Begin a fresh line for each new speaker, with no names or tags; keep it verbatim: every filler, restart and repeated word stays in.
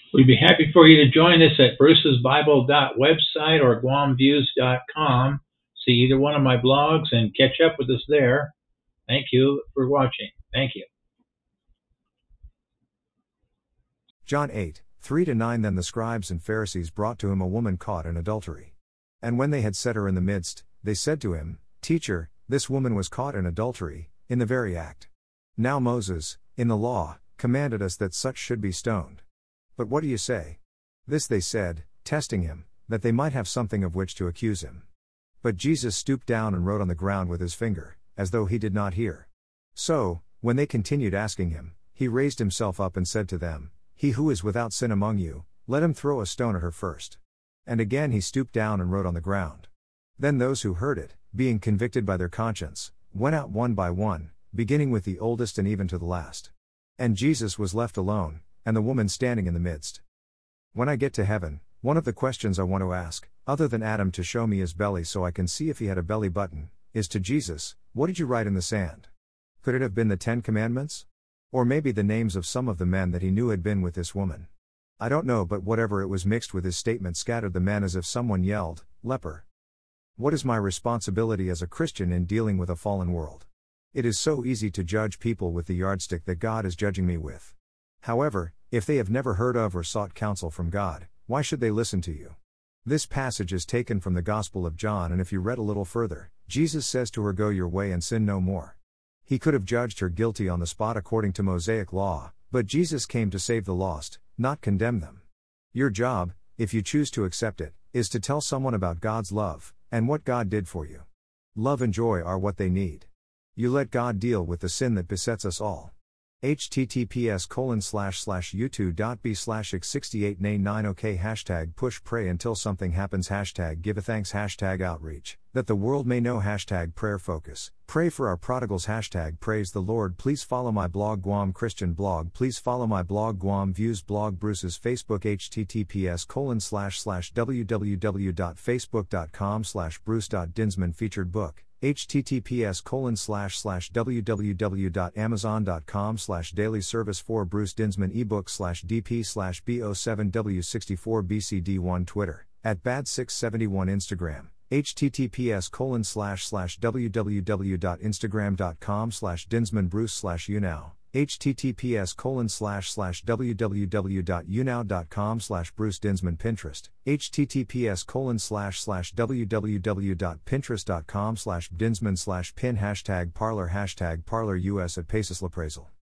We'd be happy for you to join us at bruces bible dot website or guam views dot com. See either one of my blogs and catch up with us there. Thank you for watching. Thank you.
John eight, three to nine Then the scribes and Pharisees brought to him a woman caught in adultery. And when they had set her in the midst, they said to him, Teacher, this woman was caught in adultery, in the very act. Now Moses, in the law, commanded us that such should be stoned. But what do you say? This they said, testing him, that they might have something of which to accuse him. But Jesus stooped down and wrote on the ground with his finger, as though he did not hear. So, when they continued asking him, he raised himself up and said to them, He who is without sin among you, let him throw a stone at her first. And again he stooped down and wrote on the ground. Then those who heard it, being convicted by their conscience, went out one by one, beginning with the oldest and even to the last. And Jesus was left alone, and the woman standing in the midst. When I get to heaven, one of the questions I want to ask, other than Adam to show me his belly so I can see if he had a belly button, is to Jesus, what did you write in the sand? Could it have been the Ten Commandments? Or maybe the names of some of the men that he knew had been with this woman? I don't know, but whatever it was mixed with his statement scattered the men as if someone yelled, leper. What is my responsibility as a Christian in dealing with a fallen world? It is so easy to judge people with the yardstick that God is judging me with. However, if they have never heard of or sought counsel from God, why should they listen to you? This passage is taken from the Gospel of John, and if you read a little further, Jesus says to her, Go your way and sin no more. He could have judged her guilty on the spot according to Mosaic law, but Jesus came to save the lost, not condemn them. Your job, if you choose to accept it, is to tell someone about God's love, and what God did for you. Love and joy are what they need. You let God deal with the sin that besets us all. https colon slash slash youtube.b slash x68 nay 9 ok hashtag push pray until something happens hashtag give a thanks hashtag outreach that the world may know hashtag prayer focus pray for our prodigals hashtag praise the Lord. Please follow my blog Guam Christian blog. Please follow my blog Guam Views blog. Bruce's Facebook https colon slash slash www.facebook.com slash bruce.dinsman featured book https colon slash slash www.amazon.com slash daily service for Bruce Dinsman ebook slash dp slash b07w64bcd1 Twitter at bad six seventy-one Instagram https colon slash slash www.instagram.com slash dinsmanbruce slash unow https colon slash slash www.unow.com slash Bruce Dinsman Pinterest https colon slash slash www.pinterest.com slash dinsman slash pin hashtag parlor hashtag parlor us at Paces L'Appraisal